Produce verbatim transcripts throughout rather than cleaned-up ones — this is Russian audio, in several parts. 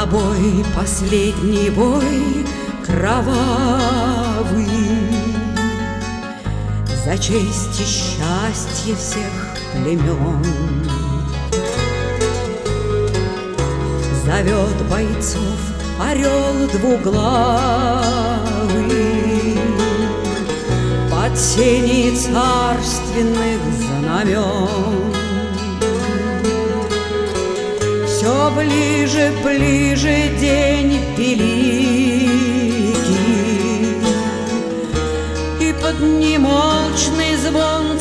бой, последний бой кровавый, за честь и счастье всех племен. Зовет бойцов орел двуглавый под сеней царственных знамен. Все ближе, ближе день великий, и под немолчный звон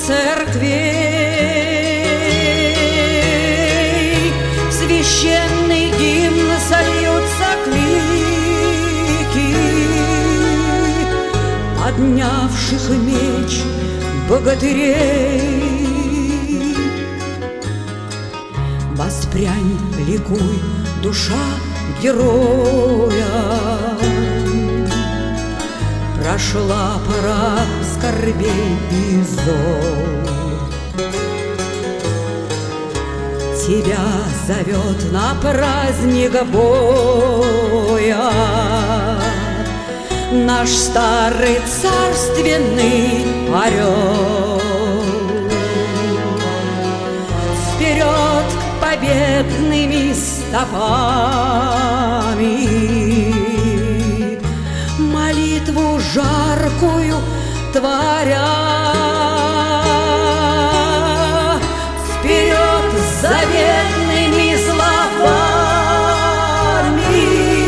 церквей в священный гимн сольются клики поднявших меч богатырей. Воспрянь, ликуй, душа героя, прошла пора скорбей и зол. Тебя зовет на праздник боя наш старый царственный орел. Вперед к победными стопами, молитву жаркую творя. Вперед с заветными словами,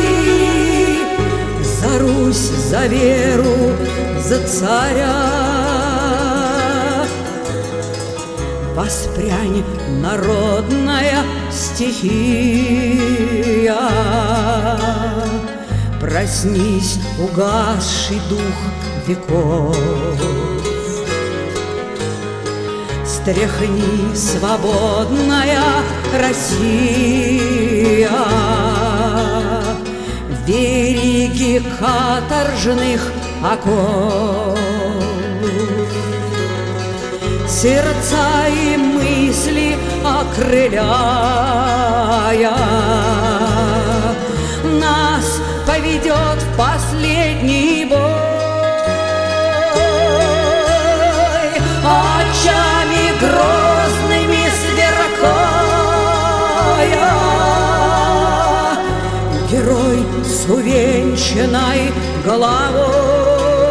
за Русь, за веру, за царя. Воспрянь, народная стихия, проснись, угасший дух веков. Стряхни, свободная Россия, вериги каторжных оков. Сердца и мысли окрыляя, нас поведет в последний бой. Очами грозными сверкая, герой с увенчанной головой.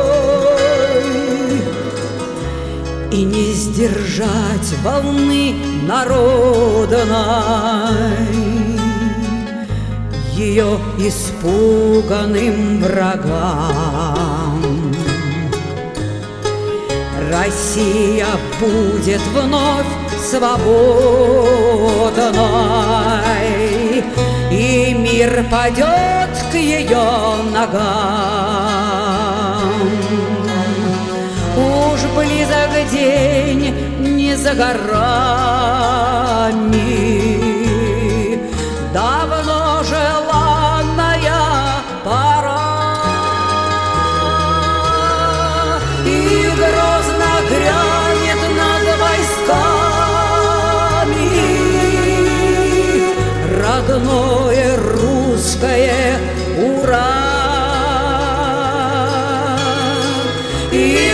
И не сдержать волны народной, ее испуганным врагам. Россия будет вновь свободной, и мир падет к ее ногам. Уж близок день не за горами, давно желанная пора, и грозно грянет над войсками родное русское ура. И